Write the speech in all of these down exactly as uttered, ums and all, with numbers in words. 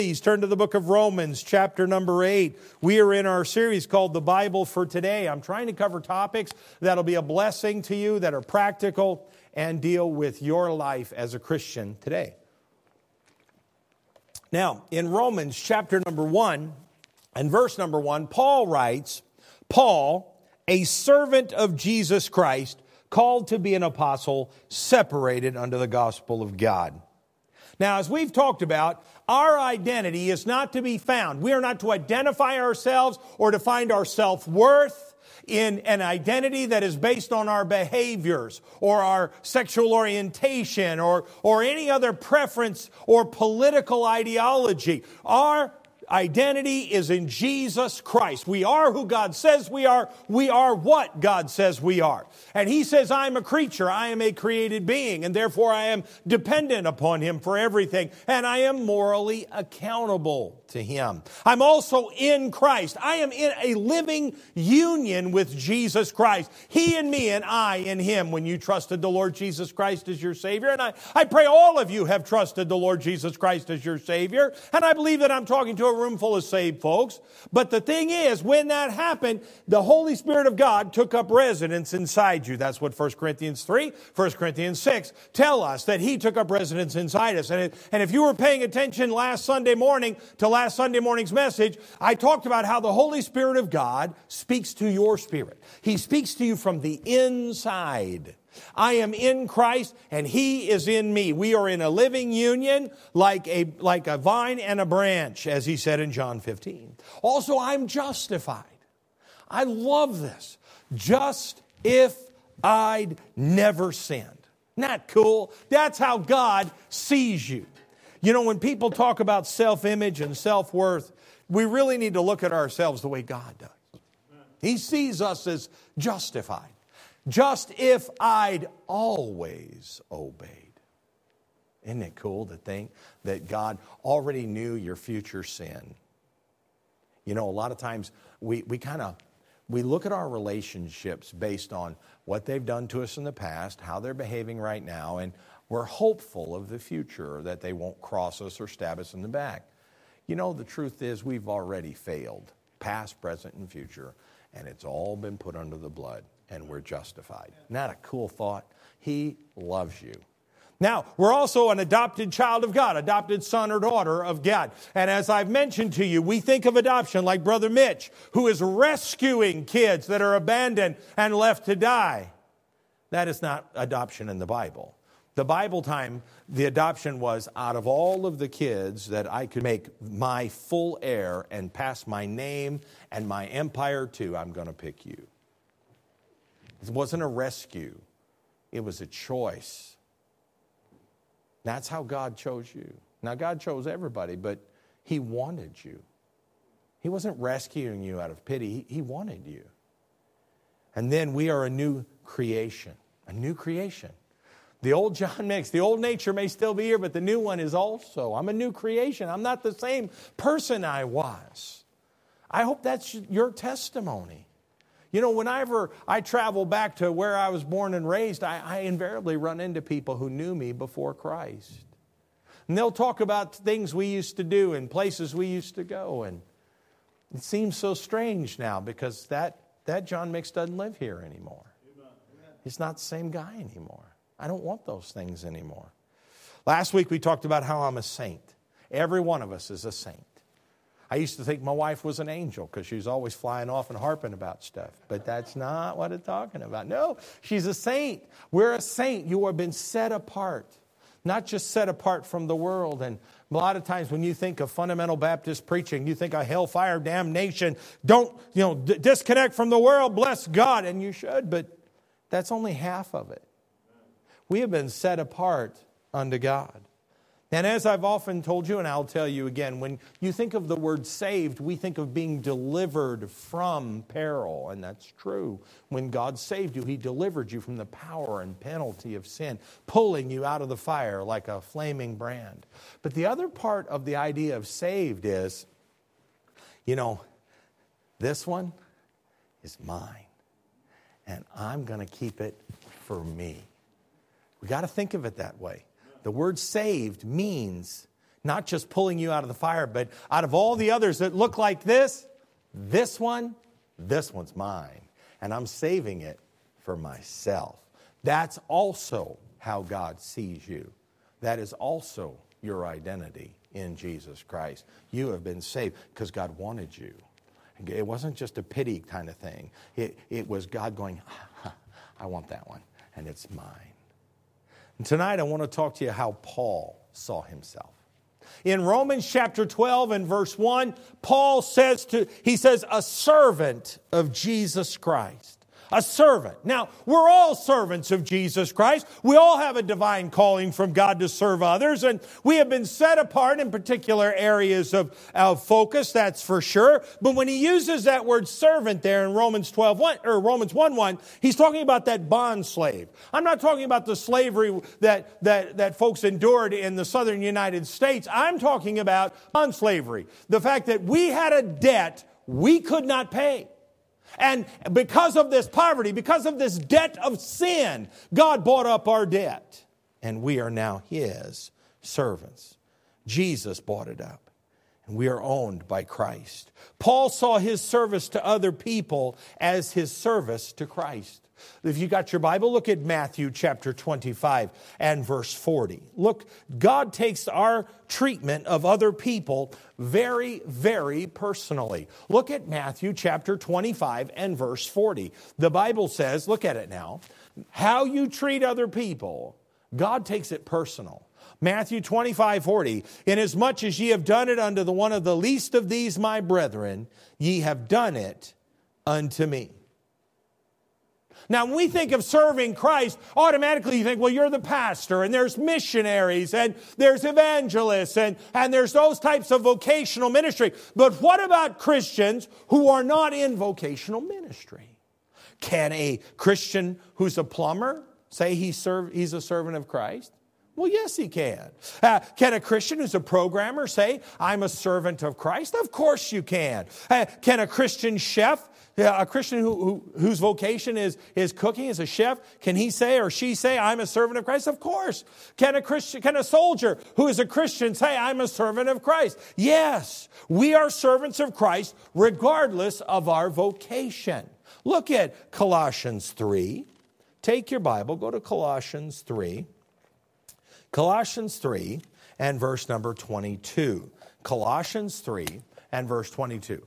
Please turn to the book of Romans, chapter number eight. We are in our series called The Bible for Today. I'm trying to cover topics that'll be a blessing to you, that are practical, and deal with your life as a Christian today. Now, in Romans, chapter number one, and verse number one, Paul writes, Paul, a servant of Jesus Christ, called to be an apostle, separated unto the gospel of God. Now, as we've talked about, our identity is not to be found. We are not to identify ourselves or to find our self-worth in an identity that is based on our behaviors or our sexual orientation or, or any other preference or political ideology. Our identity is in Jesus Christ. We are who God says we are. We are what God says we are. And He says, I am a creature. I am a created being. And therefore I am dependent upon Him for everything. And I am morally accountable to Him. I'm also in Christ. I am in a living union with Jesus Christ. He in me and I in Him. When you trusted the Lord Jesus Christ as your Savior. And I, I pray all of you have trusted the Lord Jesus Christ as your Savior. And I believe that I'm talking to a room full of saved folks. But the thing is, when that happened, the Holy Spirit of God took up residence inside you. That's what First Corinthians three, First Corinthians six tell us, that He took up residence inside us. And, it, and if you were paying attention last Sunday morning to last Sunday morning's message, I talked about how the Holy Spirit of God speaks to your spirit. He speaks to you from the inside. I am in Christ and He is in me. We are in a living union like a, like a vine and a branch, as He said in John fifteen. Also, I'm justified. I love this. Just if I'd never sinned. Isn't that cool? That's how God sees you. You know, when people talk about self-image and self-worth, we really need to look at ourselves the way God does. He sees us as justified. Just if I'd always obeyed. Isn't it cool to think that God already knew your future sin? You know, a lot of times we, we kind of, we look at our relationships based on what they've done to us in the past, how they're behaving right now, and we're hopeful of the future that they won't cross us or stab us in the back. You know, the truth is we've already failed, past, present, and future, and it's all been put under the blood. And we're justified. Isn't that a cool thought? He loves you. Now, we're also an adopted child of God, adopted son or daughter of God. And as I've mentioned to you, we think of adoption like Brother Mitch, who is rescuing kids that are abandoned and left to die. That is not adoption in the Bible. The Bible time, the adoption was out of all of the kids that I could make my full heir and pass my name and my empire to, I'm going to pick you. It wasn't a rescue. It was a choice. That's how God chose you. Now, God chose everybody, but He wanted you. He wasn't rescuing you out of pity. He wanted you. And then we are a new creation. A new creation. The old John Mix, the old nature may still be here, but the new one is also. I'm a new creation. I'm not the same person I was. I hope that's your testimony. You know, whenever I travel back to where I was born and raised, I, I invariably run into people who knew me before Christ. And they'll talk about things we used to do and places we used to go. And it seems so strange now because that, that John Mix doesn't live here anymore. He's not the same guy anymore. I don't want those things anymore. Last week we talked about how I'm a saint. Every one of us is a saint. I used to think my wife was an angel because she was always flying off and harping about stuff. But that's not what it's talking about. No, she's a saint. We're a saint. You have been set apart. Not just set apart from the world. And a lot of times when you think of fundamental Baptist preaching, you think of hellfire, damnation. Don't, you know, d- disconnect from the world. Bless God. And you should, but that's only half of it. We have been set apart unto God. And as I've often told you, and I'll tell you again, when you think of the word saved, we think of being delivered from peril. And that's true. When God saved you, He delivered you from the power and penalty of sin, pulling you out of the fire like a flaming brand. But the other part of the idea of saved is, you know, this one is mine. And I'm going to keep it for me. We got to think of it that way. The word saved means Not just pulling you out of the fire, but out of all the others that look like this, this one, this one's mine. And I'm saving it for myself. That's also how God sees you. That is also your identity in Jesus Christ. You have been saved because God wanted you. It wasn't just a pity kind of thing. It, it was God going, I want that one, and it's mine. And tonight I want to talk to you how Paul saw himself. In Romans chapter twelve and verse one, Paul says to, he says, a servant of Jesus Christ. A servant. Now, we're all servants of Jesus Christ. We all have a divine calling from God to serve others, and we have been set apart in particular areas of, of focus, that's for sure. But when he uses that word servant there in Romans twelve one, or Romans one one, he's talking about that bond slave. I'm not talking about the slavery that, that, that folks endured in the southern United States. I'm talking about bond slavery. The fact that we had a debt we could not pay. And because of this poverty, because of this debt of sin, God bought up our debt. And we are now His servants. Jesus bought it up. And we are owned by Christ. Paul saw his service to other people as his service to Christ. If you got your Bible, look at Matthew chapter twenty-five and verse forty. Look, God takes our treatment of other people very, very personally. Look at Matthew chapter twenty-five and verse forty. The Bible says, look at it now, how you treat other people, God takes it personal. Matthew twenty-five forty, inasmuch as ye have done it unto the one of the least of these my brethren, ye have done it unto me. Now, when we think of serving Christ, automatically you think, well, you're the pastor, and there's missionaries, and there's evangelists, and, and there's those types of vocational ministry. But what about Christians who are not in vocational ministry? Can a Christian who's a plumber say he serve, he's a servant of Christ? Well, yes, he can. Uh, can a Christian who's a programmer say, I'm a servant of Christ? Of course you can. Uh, can a Christian chef, uh, a Christian who, who, whose vocation is, is cooking, is a chef, can he say or she say, I'm a servant of Christ? Of course. Can a Christian, can a soldier who is a Christian say, I'm a servant of Christ? Yes, we are servants of Christ regardless of our vocation. Look at Colossians three. Take your Bible, go to Colossians three. Colossians three and verse number twenty-two. Colossians three and verse twenty-two.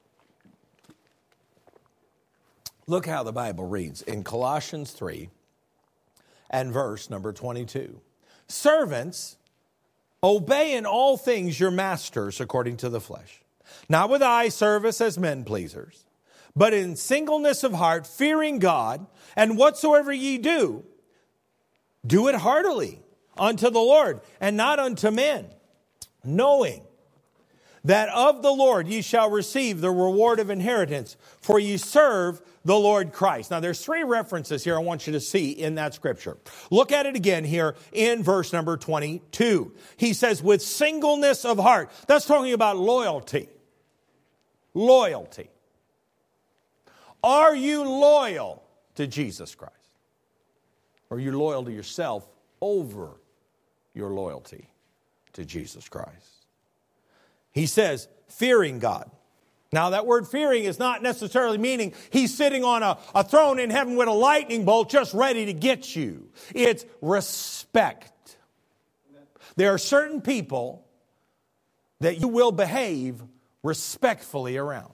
Look how the Bible reads in Colossians three and verse number twenty-two. Servants, obey in all things your masters according to the flesh, not with eye service as men pleasers, but in singleness of heart, fearing God, and whatsoever ye do, do it heartily unto the Lord, and not unto men, knowing that of the Lord ye shall receive the reward of inheritance, for ye serve the Lord Christ. Now there's three references here I want you to see in that scripture. Look at it again here in verse number twenty-two. He says, with singleness of heart. That's talking about loyalty. Loyalty. Are you loyal to Jesus Christ? Or are you loyal to yourself over your loyalty to Jesus Christ? He says, fearing God. Now, that word fearing is not necessarily meaning he's sitting on a, a throne in heaven with a lightning bolt just ready to get you. It's respect. There are certain people that you will behave respectfully around.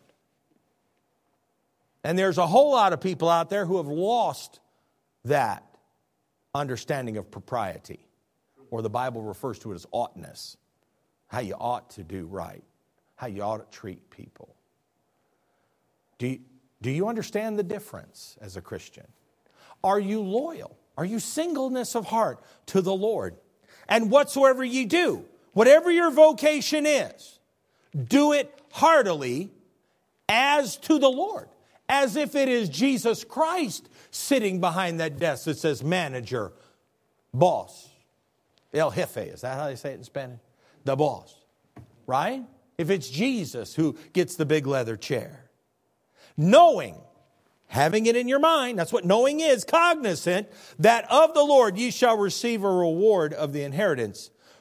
And there's a whole lot of people out there who have lost that understanding of propriety. Or the Bible refers to it as oughtness. How you ought to do right. How you ought to treat people. Do you, do you understand the difference as a Christian? Are you loyal? Are you singleness of heart to the Lord? And whatsoever ye do, whatever your vocation is, do it heartily as to the Lord. As if it is Jesus Christ sitting behind that desk that says manager, boss. El jefe, is that how they say it in Spanish? The boss, right? If it's Jesus who gets the big leather chair. Knowing, having it in your mind, that's what knowing is, cognizant, that of the Lord ye shall receive a reward of the inheritance.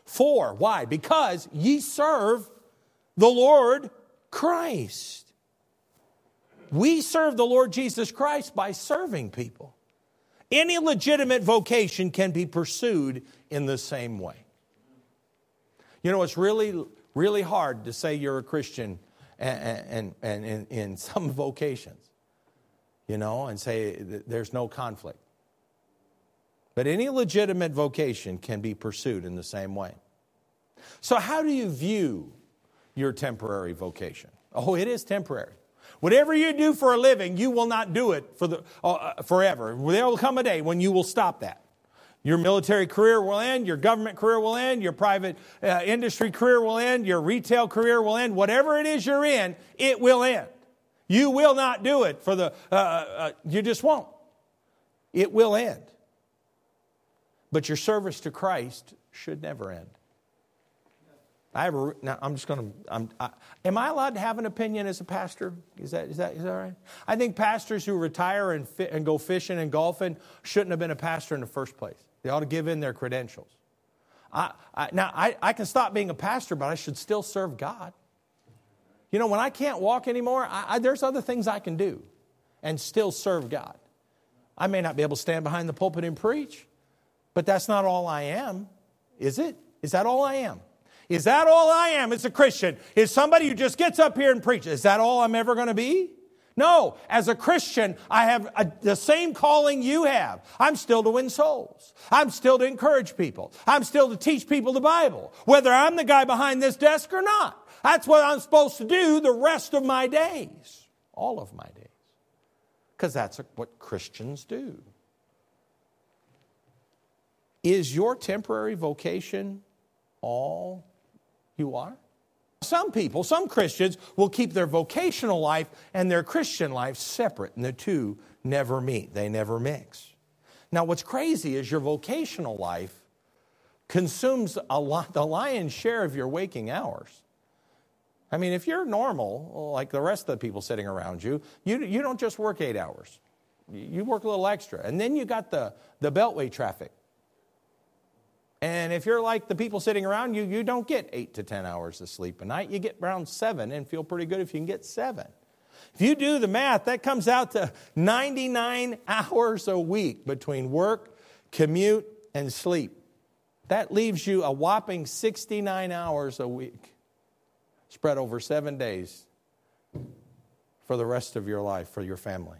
For. Why? Because ye serve the Lord Christ. We serve the Lord Jesus Christ by serving people. Any legitimate vocation can be pursued in the same way. You know, it's really, really hard to say you're a Christian and, and, and in, in some vocations, you know, and say there's no conflict. But any legitimate vocation can be pursued in the same way. So how do you view your temporary vocation? Oh, it is temporary. Whatever you do for a living, you will not do it for the uh, forever. There will come a day when you will stop that. Your military career will end, your government career will end, your private uh, industry career will end, your retail career will end. Whatever it is you're in, it will end. You will not do it for the, uh, uh, you just won't. It will end. But your service to Christ should never end. I have a, now I'm just going to, I'm, I, am I allowed to have an opinion as a pastor? Is that, is that, is that right? I think pastors who retire and, fi, and go fishing and golfing shouldn't have been a pastor in the first place. They ought to give in their credentials. I, I, now, I, I can stop being a pastor, but I should still serve God. You know, when I can't walk anymore, I, I, there's other things I can do and still serve God. I may not be able to stand behind the pulpit and preach, but that's not all I am, is it? Is that all I am? Is that all I am as a Christian? Is somebody who just gets up here and preaches? Is that all I'm ever going to be? No. As a Christian, I have a, the same calling you have. I'm still to win souls. I'm still to encourage people. I'm still to teach people the Bible, whether I'm the guy behind this desk or not. That's what I'm supposed to do the rest of my days, all of my days, because that's what Christians do. Is your temporary vocation all you are? Some people, some Christians, will keep their vocational life and their Christian life separate, and the two never meet. They never mix. Now, what's crazy is your vocational life consumes a lot, the lion's share of your waking hours. I mean, if you're normal, like the rest of the people sitting around you, you, you don't just work eight hours. You work a little extra. And then you got the, the beltway traffic. And if you're like the people sitting around you, you don't get eight to ten hours of sleep a night. You get around seven and feel pretty good if you can get seven. If you do the math, that comes out to ninety-nine hours a week between work, commute, and sleep. That leaves you a whopping sixty-nine hours a week spread over seven days for the rest of your life, for your family.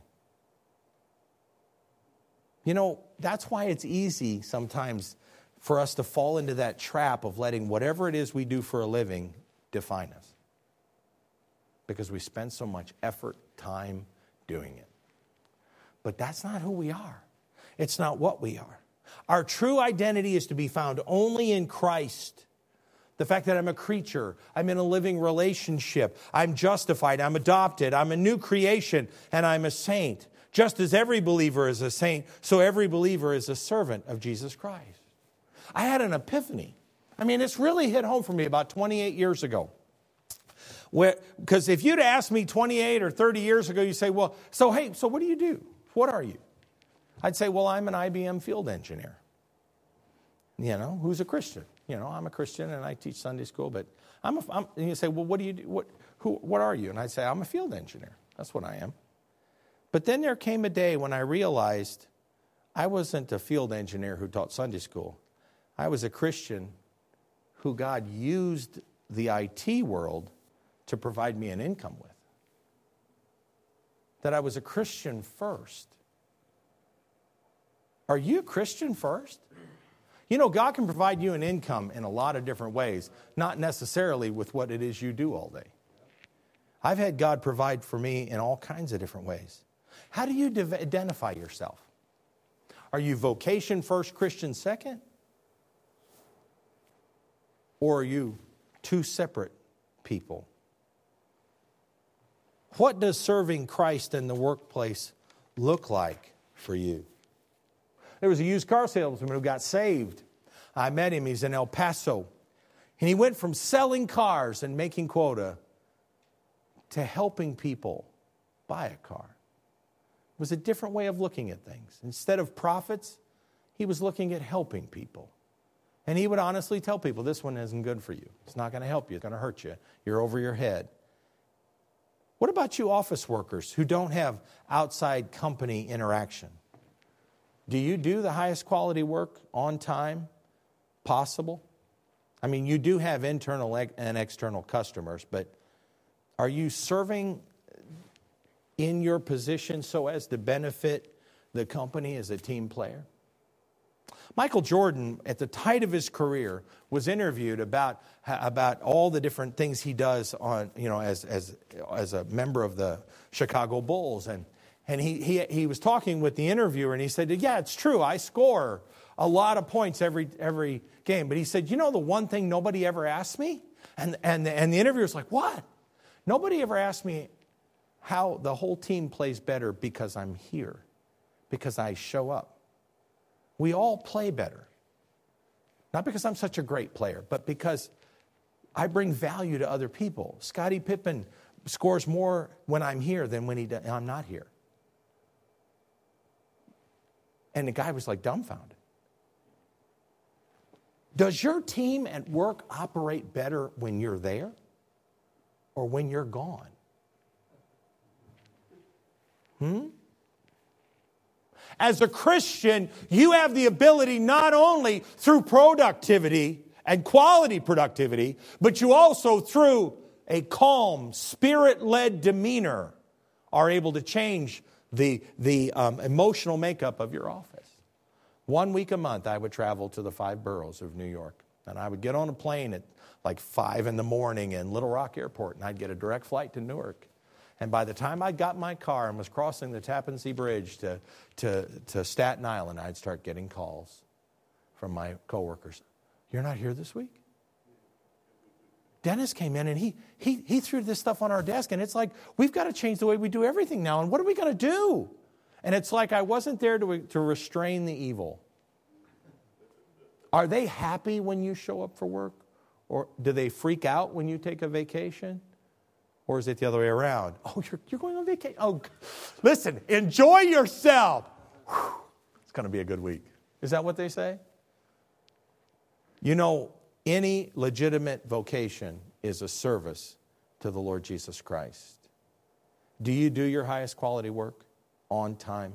You know, that's why it's easy sometimes for us to fall into that trap of letting whatever it is we do for a living define us. Because we spend so much effort, time doing it. But that's not who we are. It's not what we are. Our true identity is to be found only in Christ. The fact that I'm a creature, I'm in a living relationship, I'm justified, I'm adopted, I'm a new creation, and I'm a saint. Just as every believer is a saint, so every believer is a servant of Jesus Christ. I had an epiphany. I mean, it's really hit home for me about twenty-eight years ago. Because if you'd asked me twenty-eight or thirty years ago, you say, well, so hey, so what do you do? What are you? I'd say, well, I'm an I B M field engineer. You know, who's a Christian? You know, I'm a Christian and I teach Sunday school, but I'm a, I'm, and you say, well, what do you do? What, who, what are you? And I'd say, I'm a field engineer. That's what I am. But then there came a day when I realized I wasn't a field engineer who taught Sunday school. I was a Christian who God used the I T world to provide me an income with. That I was a Christian first. Are you a Christian first? You know, God can provide you an income in a lot of different ways, not necessarily with what it is you do all day. I've had God provide for me in all kinds of different ways. How do you de- identify yourself? Are you vocation first, Christian second? Or are you two separate people? What does serving Christ in the workplace look like for you? There was a used car salesman who got saved. I met him. He's in El Paso. And he went from selling cars and making quota to helping people buy a car. It was a different way of looking at things. Instead of profits, he was looking at helping people. And he would honestly tell people, this one isn't good for you. It's not going to help you. It's going to hurt you. You're over your head. What about you office workers who don't have outside company interaction? Do you do the highest quality work on time possible? I mean, you do have internal and external customers, but are you serving in your position so as to benefit the company as a team player? Michael Jordan, at the height of his career, was interviewed about about all the different things he does on, you know, as as as a member of the Chicago Bulls, and and he he he was talking with the interviewer, and he said, "Yeah, it's true. I score a lot of points every every game." But he said, "You know, the one thing nobody ever asked me," and and and the interviewer's like, "What?" Nobody ever asked me how the whole team plays better because I'm here, because I show up. We all play better. Not because I'm such a great player, but because I bring value to other people. Scottie Pippen scores more when I'm here than when he do- I'm not here. And the guy was like dumbfounded. Does your team at work operate better when you're there or when you're gone? Hmm? As a Christian, you have the ability not only through productivity and quality productivity, but you also through a calm, spirit-led demeanor are able to change the, the um, emotional makeup of your office. One week a month, I would travel to the five boroughs of New York, and I would get on a plane at like five in the morning in Little Rock Airport, and I'd get a direct flight to Newark. And by the time I got in my car and was crossing the Tappan Zee Bridge to, to, to Staten Island, I'd start getting calls from my coworkers. You're not here this week? Dennis came in and he, he, he threw this stuff on our desk, and it's like, we've got to change the way we do everything now, and what are we going to do? And it's like I wasn't there to, to restrain the evil. Are they happy when you show up for work? Or do they freak out when you take a vacation? Or is it the other way around? Oh, you're, you're going on vacation. Oh, listen, enjoy yourself. Whew, it's going to be a good week. Is that what they say? You know, any legitimate vocation is a service to the Lord Jesus Christ. Do you do your highest quality work on time?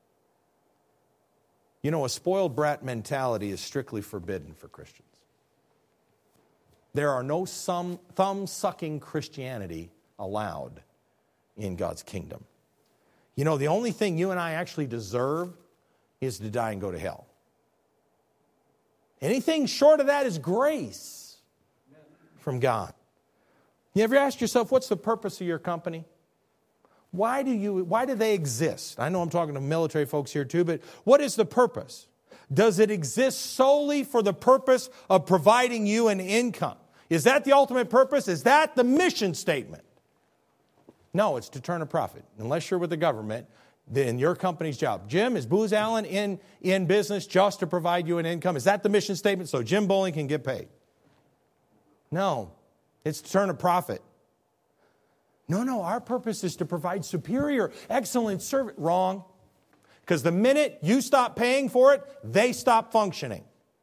You know, a spoiled brat mentality is strictly forbidden for Christians. There are no some thumb-sucking Christianity allowed in God's kingdom. You know, the only thing you and I actually deserve is to die and go to hell. Anything short of that is grace from God. You ever ask yourself, what's the purpose of your company? Why do you, why do they exist? I know I'm talking to military folks here too, but what is the purpose? Does it exist solely for the purpose of providing you an income? Is that the ultimate purpose? Is that the mission statement? No, it's to turn a profit. Unless you're with the government, then your company's job. Jim, is Booz Allen in, in business just to provide you an income? Is that the mission statement so Jim Bowling can get paid? No, it's to turn a profit. No, no, our purpose is to provide superior, excellent service. Wrong. Because the minute you stop paying for it, they stop functioning.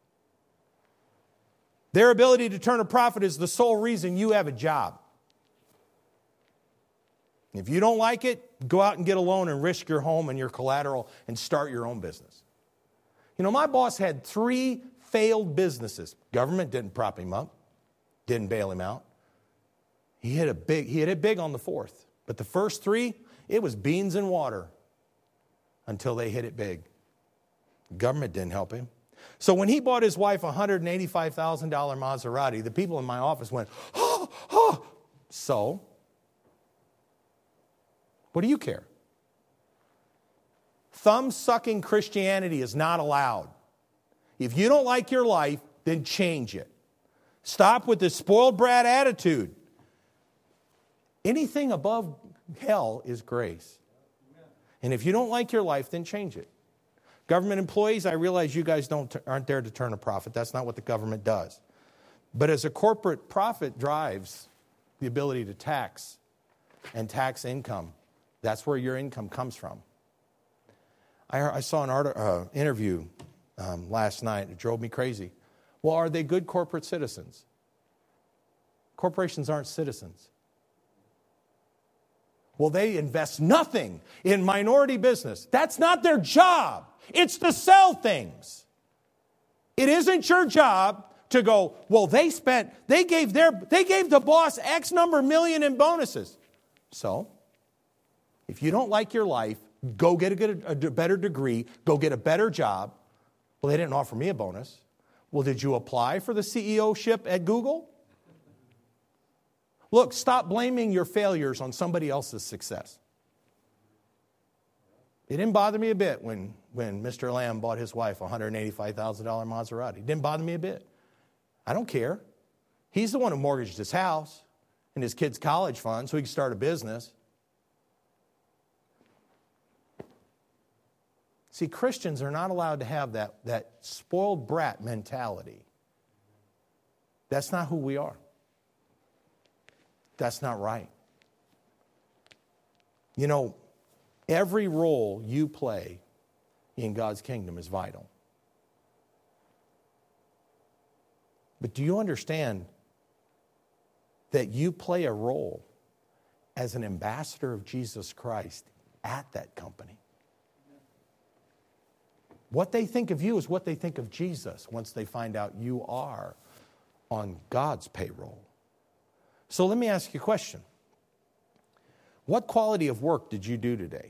Their ability to turn a profit is the sole reason you have a job. If you don't like it, go out and get a loan and risk your home and your collateral and start your own business. You know, my boss had three failed businesses. Government didn't prop him up, didn't bail him out. He hit a big, he hit it big on the fourth. But the first three, it was beans and water until they hit it big. Government didn't help him. So when he bought his wife a one hundred eighty-five thousand dollars Maserati, the people in my office went, oh, oh. So, what do you care? Thumb-sucking Christianity is not allowed. If you don't like your life, then change it. Stop with this spoiled brat attitude. Anything above hell is grace. And if you don't like your life, then change it. Government employees, I realize you guys don't aren't there to turn a profit. That's not what the government does. But as a corporate, profit drives the ability to tax and tax income. That's where your income comes from. I, I saw an art, uh, interview um, last night. It drove me crazy. Well, are they good corporate citizens? Corporations aren't citizens. Well, they invest nothing in minority business. That's not their job. It's to sell things. It isn't your job to go, well, they spent, they gave their, they gave the boss X number million in bonuses. So, if you don't like your life, go get a, good, a better degree, go get a better job. Well, they didn't offer me a bonus. Well, did you apply for the C E O-ship at Google? Look, stop blaming your failures on somebody else's success. It didn't bother me a bit when, when Mister Lamb bought his wife a one hundred eighty-five thousand dollars Maserati. It didn't bother me a bit. I don't care. He's the one who mortgaged his house and his kids' college fund so he could start a business. See, Christians are not allowed to have that, that spoiled brat mentality. That's not who we are. That's not right. You know, every role you play in God's kingdom is vital. But do you understand that you play a role as an ambassador of Jesus Christ at that company? What they think of you is what they think of Jesus once they find out you are on God's payroll. So let me ask you a question. What quality of work did you do today?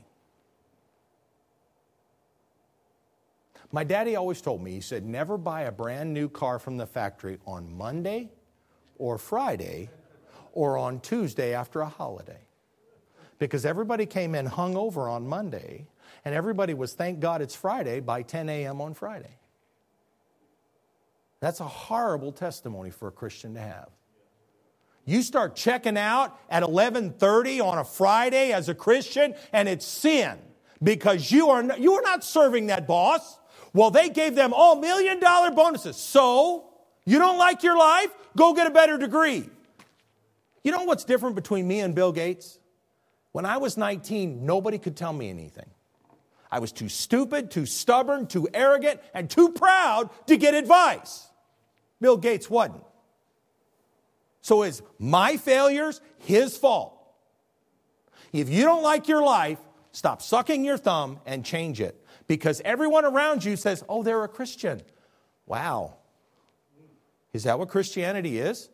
My daddy always told me, he said, never buy a brand new car from the factory on Monday or Friday or on Tuesday after a holiday. Because everybody came in hungover on Monday, and everybody was, thank God it's Friday, by ten a.m. on Friday. That's a horrible testimony for a Christian to have. You start checking out at eleven thirty on a Friday as a Christian, and it's sin because you are not, you are not serving that boss. Well, they gave them all million dollar bonuses. So, you don't like your life? Go get a better degree. You know what's different between me and Bill Gates? When I was nineteen, nobody could tell me anything. I was too stupid, too stubborn, too arrogant, and too proud to get advice. Bill Gates wasn't. So is my failures his fault? If you don't like your life, stop sucking your thumb and change it. Because everyone around you says, oh, they're a Christian. Wow. Is that what Christianity is?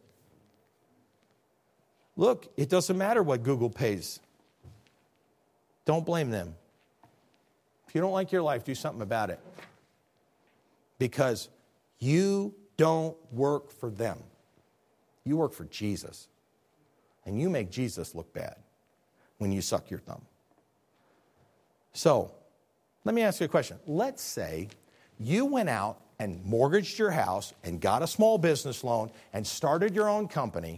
Look, it doesn't matter what Google pays. Don't blame them. If you don't like your life, do something about it. Because you don't work for them. You work for Jesus. And you make Jesus look bad when you suck your thumb. So, let me ask you a question. Let's say you went out and mortgaged your house and got a small business loan and started your own company.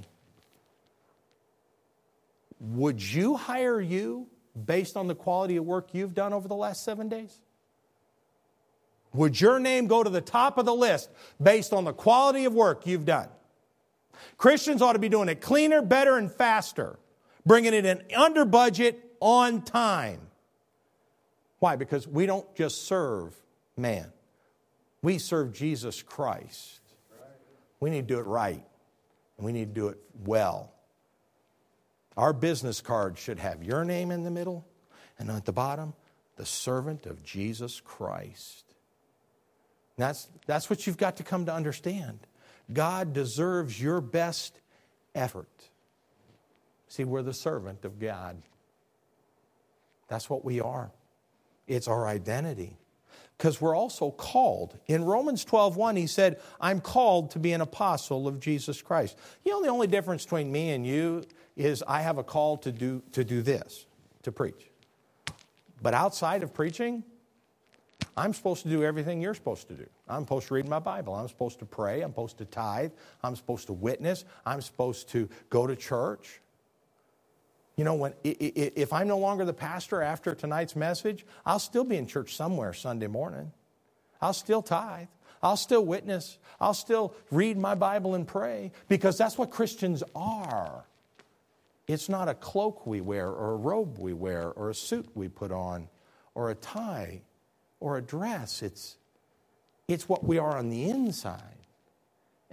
Would you hire you based on the quality of work you've done over the last seven days? Would your name go to the top of the list based on the quality of work you've done? Christians ought to be doing it cleaner, better, and faster. Bringing it in under budget, on time. Why? Because we don't just serve man. We serve Jesus Christ. We need to do it right. And we need to do it well. Our business card should have your name in the middle, and at the bottom, the servant of Jesus Christ. That's, that's what you've got to come to understand. God deserves your best effort. See, we're the servant of God. That's what we are. It's our identity. Because we're also called. In Romans twelve one, he said, I'm called to be an apostle of Jesus Christ. You know, the only difference between me and you is I have a call to do, to do this, to preach. But outside of preaching, I'm supposed to do everything you're supposed to do. I'm supposed to read my Bible. I'm supposed to pray. I'm supposed to tithe. I'm supposed to witness. I'm supposed to go to church. You know, when if I'm no longer the pastor after tonight's message, I'll still be in church somewhere Sunday morning. I'll still tithe. I'll still witness. I'll still read my Bible and pray, because that's what Christians are. It's not a cloak we wear or a robe we wear or a suit we put on or a tie or a dress. It's, it's what we are on the inside.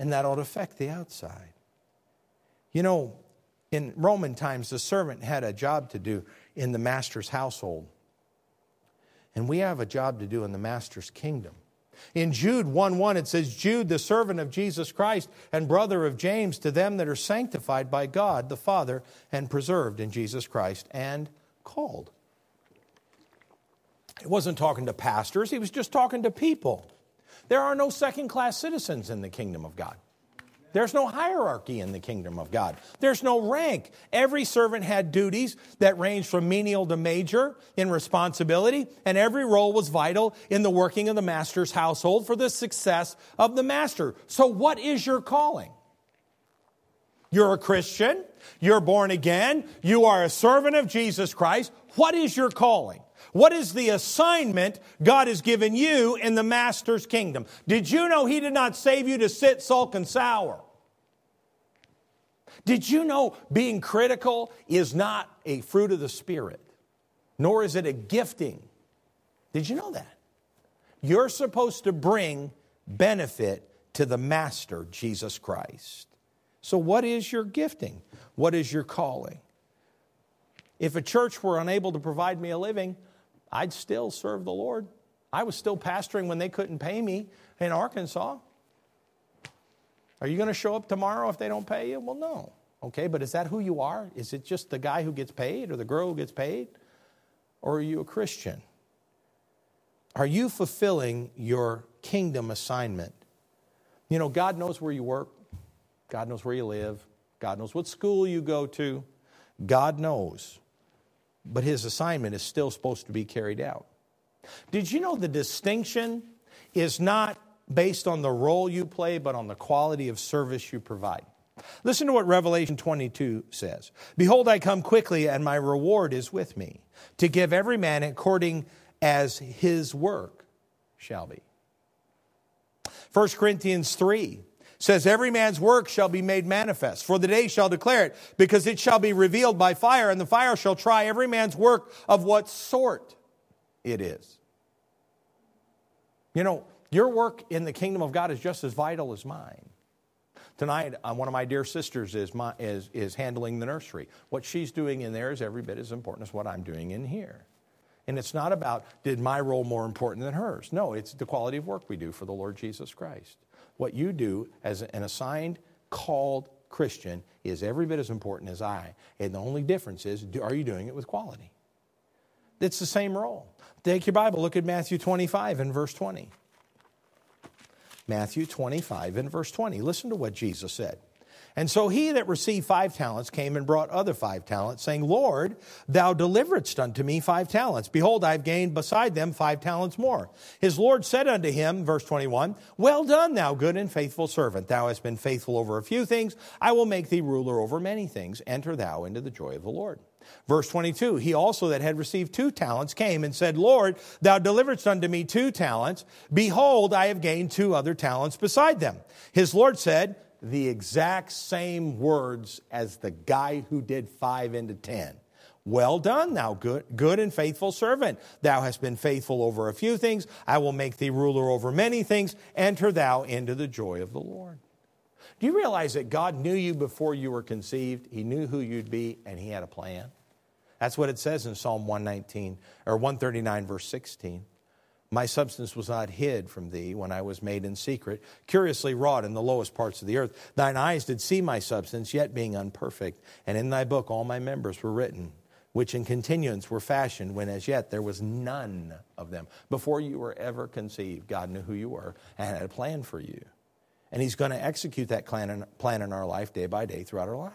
And that ought to affect the outside. You know, in Roman times, the servant had a job to do in the master's household. And we have a job to do in the master's kingdom. In Jude one one, it says, Jude, the servant of Jesus Christ and brother of James, to them that are sanctified by God the Father and preserved in Jesus Christ and called. He wasn't talking to pastors. He was just talking to people. There are no second-class citizens in the kingdom of God. There's no hierarchy in the kingdom of God. There's no rank. Every servant had duties that ranged from menial to major in responsibility, and every role was vital in the working of the master's household for the success of the master. So what is your calling? You're a Christian. You're born again. You are a servant of Jesus Christ. What is your calling? What is the assignment God has given you in the master's kingdom? Did you know He did not save you to sit, sulk, and sour? Did you know being critical is not a fruit of the Spirit, nor is it a gifting? Did you know that? You're supposed to bring benefit to the master, Jesus Christ. So what is your gifting? What is your calling? If a church were unable to provide me a living, I'd still serve the Lord. I was still pastoring when they couldn't pay me in Arkansas. Are you going to show up tomorrow if they don't pay you? Well, no. Okay, but is that who you are? Is it just the guy who gets paid or the girl who gets paid? Or are you a Christian? Are you fulfilling your kingdom assignment? You know, God knows where you work. God knows where you live. God knows what school you go to. God knows. But His assignment is still supposed to be carried out. Did you know the distinction is not based on the role you play, but on the quality of service you provide? Listen to what Revelation twenty-two says. Behold, I come quickly, and my reward is with me, to give every man according as his work shall be. First Corinthians three says, every man's work shall be made manifest, for the day shall declare it, because it shall be revealed by fire, and the fire shall try every man's work of what sort it is. You know, your work in the kingdom of God is just as vital as mine. Tonight, uh, one of my dear sisters is, my, is, is handling the nursery. What she's doing in there is every bit as important as what I'm doing in here. And it's not about, did my role more important than hers? No, it's the quality of work we do for the Lord Jesus Christ. What you do as an assigned, called Christian is every bit as important as I. And the only difference is, are you doing it with quality? It's the same role. Take your Bible, look at Matthew twenty-five and verse twenty. Matthew twenty-five and verse twenty. Listen to what Jesus said. And so he that received five talents came and brought other five talents, saying, Lord, thou deliveredst unto me five talents. Behold, I have gained beside them five talents more. His Lord said unto him, verse twenty-one, well done, thou good and faithful servant. Thou hast been faithful over a few things. I will make thee ruler over many things. Enter thou into the joy of the Lord. Verse twenty-two, he also that had received two talents came and said, Lord, thou deliveredst unto me two talents. Behold, I have gained two other talents beside them. His Lord said, the exact same words as the guy who did five into ten. Well done, thou good, good and faithful servant. Thou hast been faithful over a few things. I will make thee ruler over many things. Enter thou into the joy of the Lord. Do you realize that God knew you before you were conceived? He knew who you'd be, and He had a plan. That's what it says in Psalm one nineteen, or one thirty-nine, verse sixteen. My substance was not hid from thee when I was made in secret, curiously wrought in the lowest parts of the earth. Thine eyes did see my substance, yet being unperfect. And in thy book all my members were written, which in continuance were fashioned, when as yet there was none of them. Before you were ever conceived, God knew who you were and had a plan for you. And He's going to execute that plan in our life day by day throughout our life.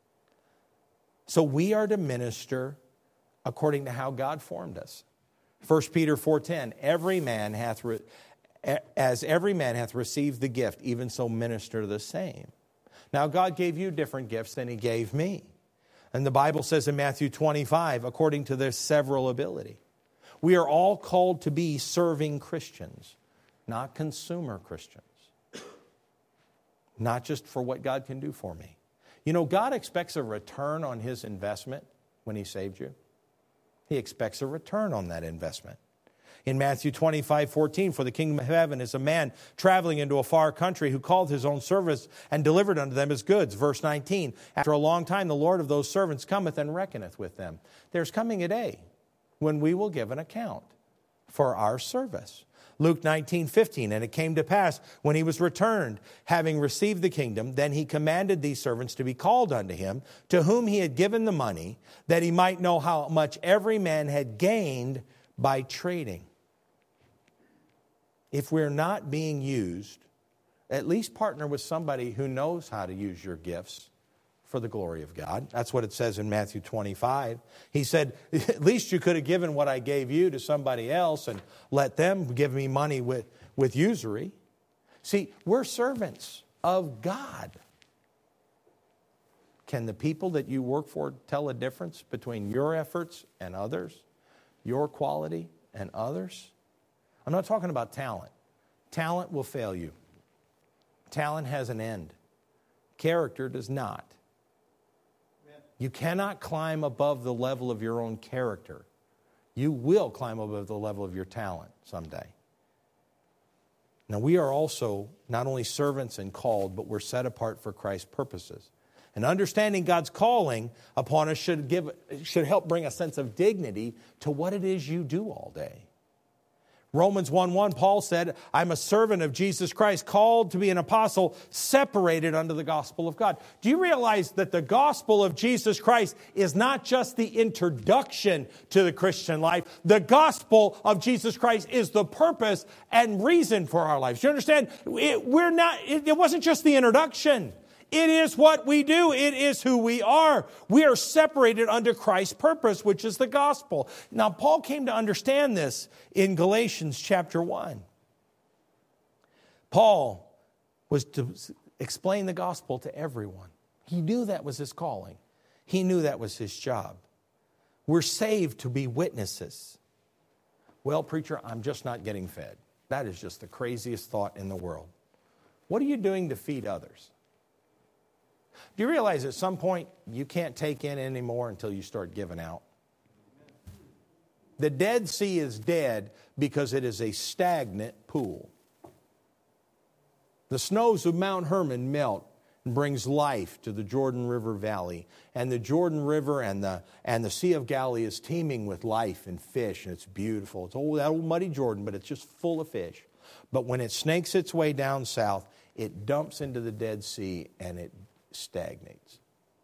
So we are to minister according to how God formed us. First Peter four ten, every man hath re- as every man hath received the gift, even so minister the same. Now God gave you different gifts than He gave me. And the Bible says in Matthew twenty-five, according to their several ability. We are all called to be serving Christians, not consumer Christians. Not just for what God can do for me. You know, God expects a return on His investment when He saved you. He expects a return on that investment. In Matthew twenty-five fourteen, for the kingdom of heaven is a man traveling into a far country who called his own servants and delivered unto them his goods. Verse nineteen, after a long time the Lord of those servants cometh and reckoneth with them. There's coming a day when we will give an account for our service. Luke nineteen fifteen, and it came to pass when he was returned, having received the kingdom, then he commanded these servants to be called unto him, to whom he had given the money, that he might know how much every man had gained by trading. If we're not being used, at least partner with somebody who knows how to use your gifts for the glory of God. That's what it says in Matthew twenty-five. He said, at least you could have given what I gave you to somebody else and let them give me money with, with usury. See, we're servants of God. Can the people that you work for tell a difference between your efforts and others? Your quality and others? I'm not talking about talent. Talent will fail you. Talent has an end. Character does not. You cannot climb above the level of your own character. You will climb above the level of your talent someday. Now, we are also not only servants and called, but we're set apart for Christ's purposes. And understanding God's calling upon us should give, should help bring a sense of dignity to what it is you do all day. Romans one one, Paul said, I'm a servant of Jesus Christ, called to be an apostle, separated unto the gospel of God. Do you realize that the gospel of Jesus Christ is not just the introduction to the Christian life? The gospel of Jesus Christ is the purpose and reason for our lives. You understand? It, we're not, it, it wasn't just the introduction. It is what we do. It is who we are. We are separated under Christ's purpose, which is the gospel. Now, Paul came to understand this in Galatians chapter one. Paul was to explain the gospel to everyone. He knew that was his calling. He knew that was his job. We're saved to be witnesses. Well, preacher, I'm just not getting fed. That is just the craziest thought in the world. What are you doing to feed others? Do you realize at some point you can't take in anymore until you start giving out? The Dead Sea is dead because it is a stagnant pool. The snows of Mount Hermon melt and brings life to the Jordan River Valley. And the Jordan River and the, and the Sea of Galilee is teeming with life and fish, and it's beautiful. It's old, that old muddy Jordan, but it's just full of fish. But when it snakes its way down south, it dumps into the Dead Sea and it stagnates.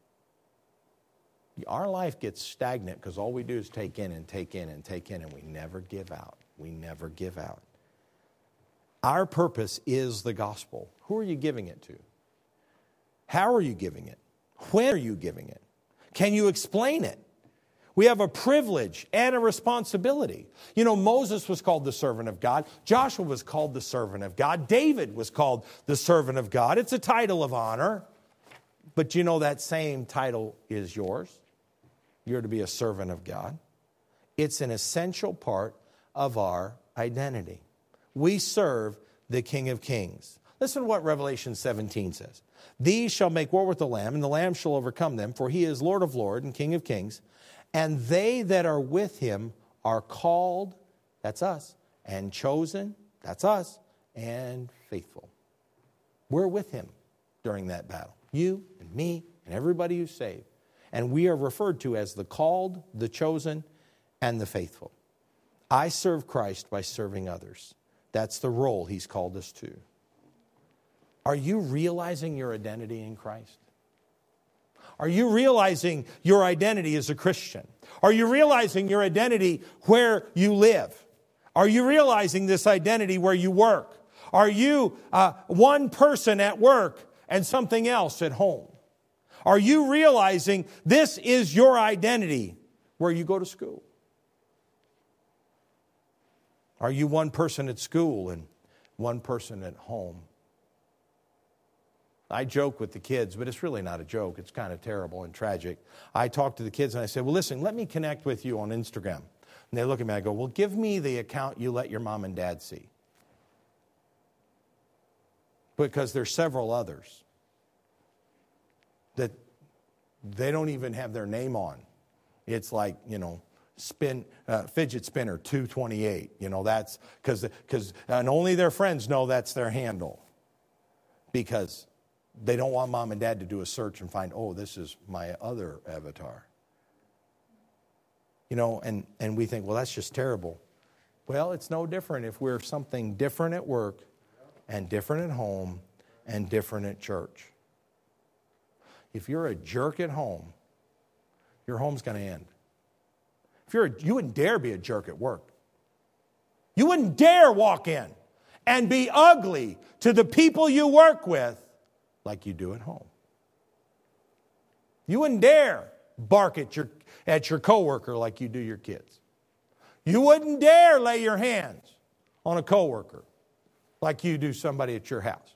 Our life gets stagnant because all we do is take in and take in and take in, and we never give out. We never give out. Our purpose is the gospel. Who are you giving it to? How are you giving it? When are you giving it? Can you explain it? We have a privilege and a responsibility. You know, Moses was called the servant of God. Joshua was called the servant of God. David was called the servant of God. It's a title of honor. But you know that same title is yours. You're to be a servant of God. It's an essential part of our identity. We serve the King of Kings. Listen to what Revelation seventeen says. These shall make war with the Lamb, and the Lamb shall overcome them, for he is Lord of lords and King of kings. And they that are with him are called, that's us, and chosen, that's us, and faithful. We're with him during that battle. You and me and everybody who's saved. And we are referred to as the called, the chosen, and the faithful. I serve Christ by serving others. That's the role he's called us to. Are you realizing your identity in Christ? Are you realizing your identity as a Christian? Are you realizing your identity where you live? Are you realizing this identity where you work? Are you uh, one person at work and something else at home? Are you realizing this is your identity where you go to school? Are you one person at school and one person at home? I joke with the kids, but it's really not a joke. It's kind of terrible and tragic. I talk to the kids and I say, well, listen, let me connect with you on Instagram. And they look at me and I go, well, give me the account you let your mom and dad see. Because there's several others that they don't even have their name on. It's like, you know, spin uh, fidget spinner two twenty-eight. You know, that's because because and only their friends know that's their handle, because they don't want mom and dad to do a search and find, oh, this is my other avatar. You know, and, and we think, well, that's just terrible. Well, it's no different if we're something different at work and different at home and different at church. If you're a jerk at home, your home's going to end. If you're a, you wouldn't dare be a jerk at work. You wouldn't dare walk in and be ugly to the people you work with like you do at home. You wouldn't dare bark at your at your coworker like you do your kids. You wouldn't dare lay your hands on a coworker like you do somebody at your house.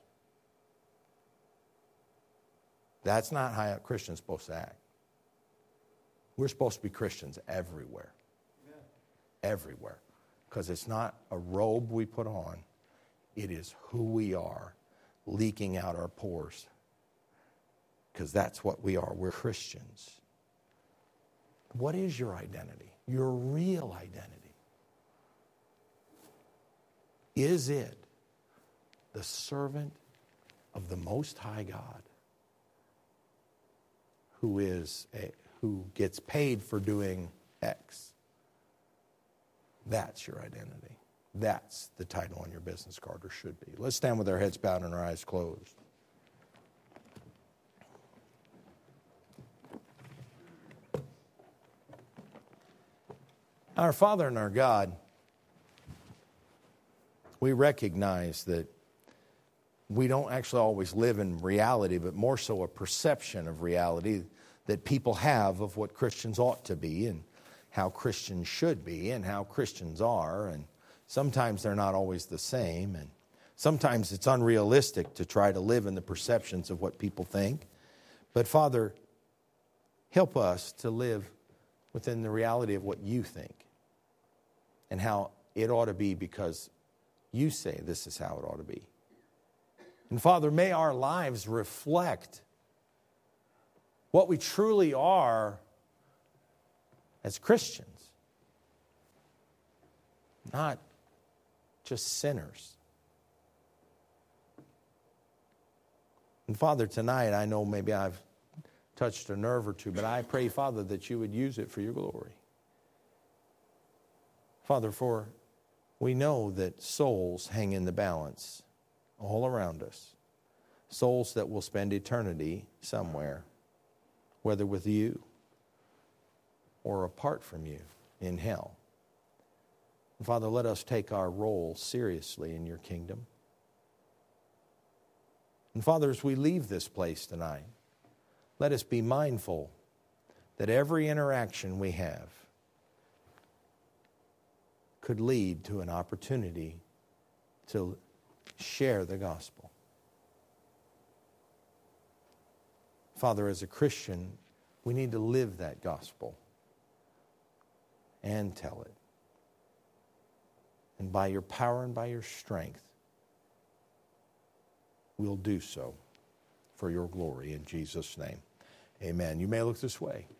That's not how a Christian's supposed to act. We're supposed to be Christians everywhere. Yeah. Everywhere. Because it's not a robe we put on. It is who we are, leaking out our pores. Because that's what we are. We're Christians. What is your identity? Your real identity? Is it the servant of the Most High God, who is a, who gets paid for doing X? That's your identity. That's the title on your business card, or should be. Let's stand with our heads bowed and our eyes closed. Our Father and our God, we recognize that we don't actually always live in reality, but more so a perception of reality that people have of what Christians ought to be and how Christians should be and how Christians are. And sometimes they're not always the same. And sometimes it's unrealistic to try to live in the perceptions of what people think. But Father, help us to live within the reality of what you think and how it ought to be, because you say this is how it ought to be. And Father, may our lives reflect what we truly are as Christians, not just sinners. And Father, tonight I know maybe I've touched a nerve or two, but I pray, Father, that you would use it for your glory. Father, for we know that souls hang in the balance all around us. Souls that will spend eternity somewhere, whether with you or apart from you in hell. And Father, let us take our role seriously in your kingdom. And Father, as we leave this place tonight, let us be mindful that every interaction we have could lead to an opportunity to share the gospel. Father, as a Christian, we need to live that gospel and tell it. And by your power and by your strength, we'll do so for your glory in Jesus' name. Amen. You may look this way.